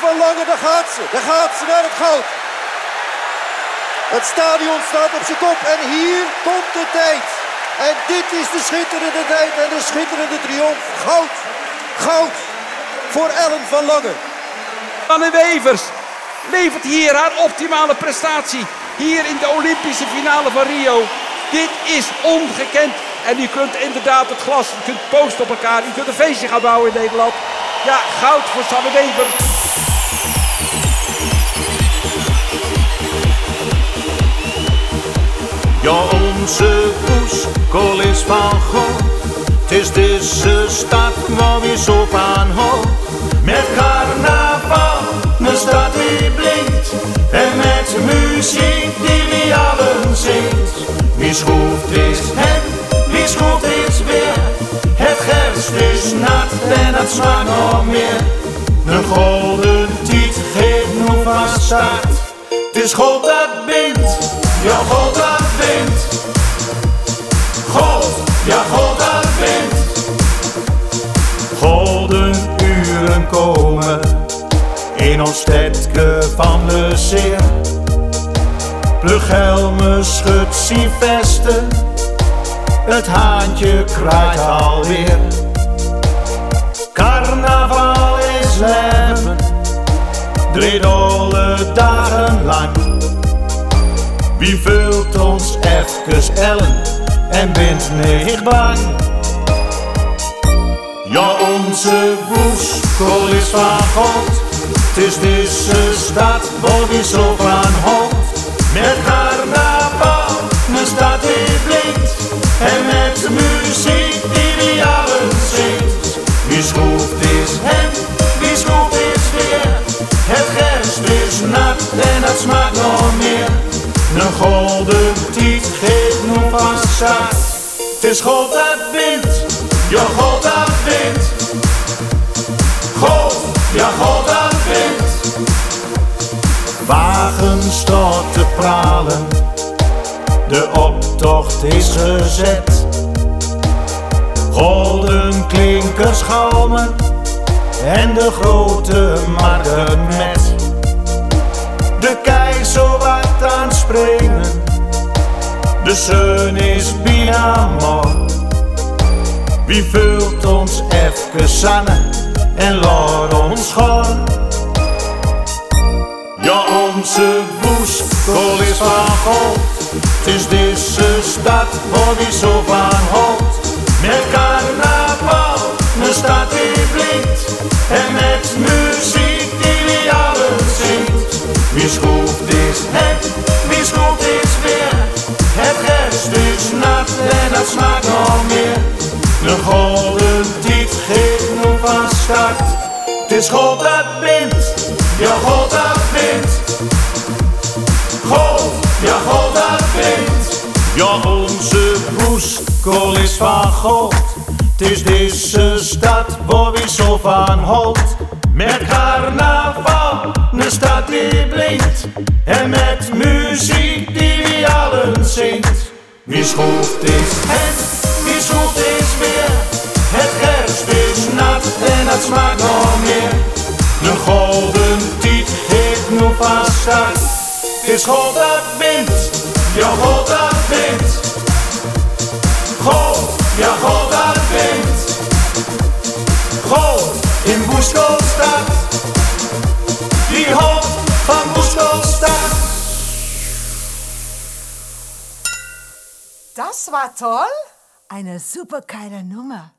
van Lange, daar gaat ze naar het goud. Het stadion staat op zijn kop en hier komt de tijd. En dit is de schitterende tijd en de schitterende triomf. Goud voor Ellen van Lange. Anne Wevers levert hier haar optimale prestatie. Hier in de Olympische finale van Rio. Dit is ongekend. En u kunt inderdaad het glas, u kunt posten op elkaar. U kunt een feestje gaan bouwen in Nederland. Ja, goud voor Sanne Wevers. Ja, onze Boeskool is van God. Het is deze stad waar we zo van houdt. Met carnaval, een stad die blinkt. En met muziek die we allen zingt. Wie schroeft is het, wie schroeft is weer. Het gerst is nat en het smaakt nog meer. Een golden tiet geeft nu van start. Het is God dat bindt, ja God dat bindt. God, ja God dat bindt. Golden uren komen in ons stedke van de zeer. Plughelmen schudt zie vesten, het haantje kraait alweer. Carnaval is leven, drie alle dagen lang. Wie vult ons even Ellen en bent niet bang? Ja, onze Boeskool is van God. Het is deze stad waar we zo van houdt. Met carnaval, een stad die blinkt. En met muziek die we allen zingt. Wie schroeft is hem, wie schroeft is weer. Het gerst is nat en het smaakt nog meer. Een golden tiet geeft nu van start. Het is God dat bindt, ja God dat bindt. God, ja God dat bindt. Wagens staat te pralen, de optocht is gezet. Golden klinkers galmen en de grote markt met. De keizer wat aan het springen, de zon is bijna mooi. Wie vult ons even samen en laat ons gaan? Ja, onze Boeskool is van God. Het is deze stad waar we zo van houdt. Met carnaval, een stad die blinkt. En met muziek die we allen zingt. Wie schroeft is het, wie schroeft is weer. Het gerst is nat en het smaakt nog meer. Een golden tiet geeft nu van start. Het is God dat bindt, ja God dat bindt. God, ja God dat bindt. Ja, onze Boeskool is van God. Het is deze stad waar we zo van houdt. Met carnaval, een stad die blinkt. En met muziek die we allen zingt. Wie schroeft is hem, wie schroeft is weer. Het gerst is nat en het smaakt nog meer. Een golden tiet geeft nu van start. Het is God dat bindt, ja God dat bindt. God, ja God dat bindt. God in Boeskoolstad, die hoofd van Boeskoolstad. Das war toll. Eine super geile Nummer.